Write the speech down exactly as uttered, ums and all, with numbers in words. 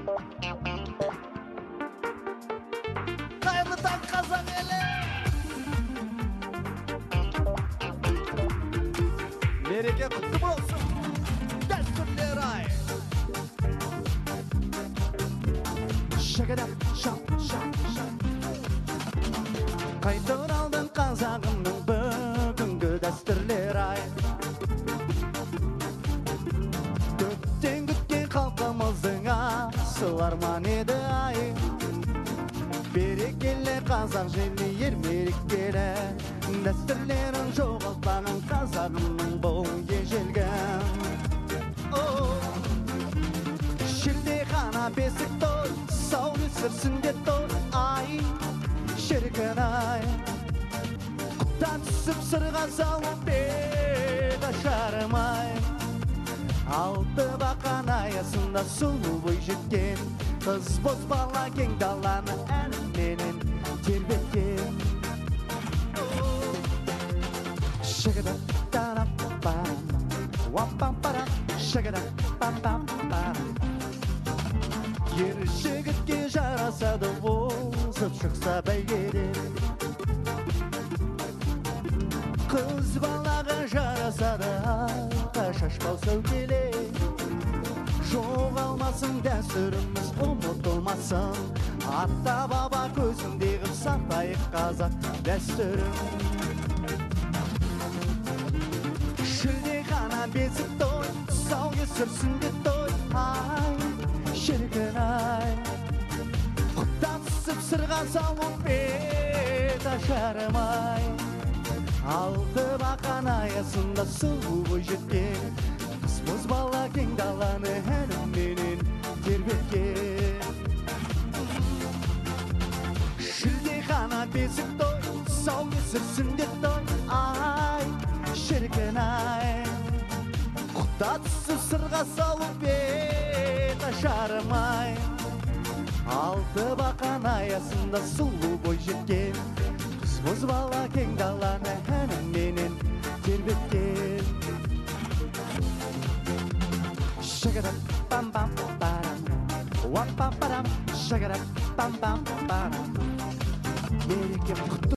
Қайырлы таң қазақ елі. Мереке құтты болсын. Дәстүрлер ай. Шагадап, шап, шап, шап. Қайтып алдың қазағымның бүгінгі дәстүрлер ай. Көптен күткен халқымыздың асыл арман еді ай. Берекелі қазақ жерлі ер мерекелі, дәстүрлерін жоғалтпаған қазағымның бұл ежелгі. Шілдехана бесік той, саулы сірсінде той ай, шіркін ай. Құттан түсіп сырға салып бет ашарым ай. Алты бақан аясында сұлу бой жеткен, қыз боз бала кең даланы әнменен тербеткен. Шагадап тарап парам, уаппам парам, шагадап пам пам парам. Ер жігітке жарасады озып шықса бәйгеден, қыз балаға жарасады алқа шашпау сәукеле. Жоғалмасын дәстүріміз, ұмытылмасын, ата баба көзіндегі сақтайық қазақ дәстүрін. Шілдехана бесік той, тұсаукесерінде той ай, шіркін ай. Құттан түсіп сырға салып бет ашарым ай. Алты бақан аясында сұлу бой жеткен, қыз боз бала кең даланы әнменен тербеткен. Шілдехана бесік той, тұсаукесерінде той ай, шіркін ай. Құттан түсіп сырға салып бет ашарым ай. Алты бақан аясында сұлу бой жеткен, қыз боз бала кең даланы әнменен тербеткен. Шагадап пам пам парам, уап пам парам, шагадап пам пам парам. Мереке құтты